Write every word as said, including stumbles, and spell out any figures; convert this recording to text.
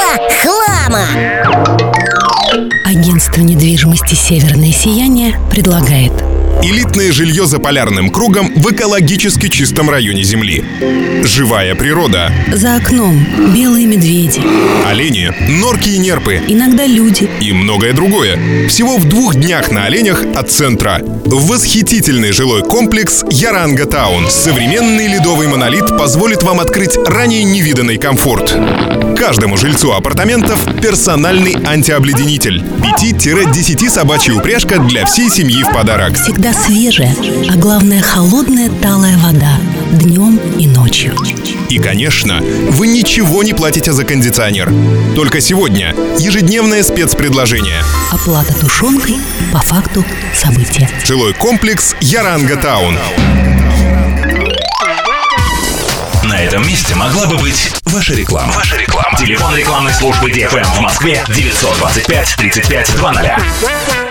хлама. Агентство недвижимости «Северное сияние» предлагает элитное жилье за полярным кругом в экологически чистом районе Земли. Живая природа. За окном белые медведи, Олени, норки и нерпы. иногда люди. И многое другое. Всего в двух днях на оленях от центра. Восхитительный жилой комплекс Яранга Таун. Современный ледовый монолит позволит вам открыть ранее невиданный комфорт. Каждому жильцу апартаментов персональный антиобледенитель. пяти-десяти собачья упряжка для всей семьи в подарок. Всегда свежая, а главное холодная талая вода днем и ночью. И, конечно, вы ничего не платите за кондиционер. Только сегодня ежедневное спецпредложение. Оплата тушенкой по факту события. Жилой комплекс Яранга Таун. На этом месте могла бы быть ваша реклама. Ваша реклама. Телефон рекламной службы ди эф эм в Москве девятьсот двадцать пять тридцать пять двадцать.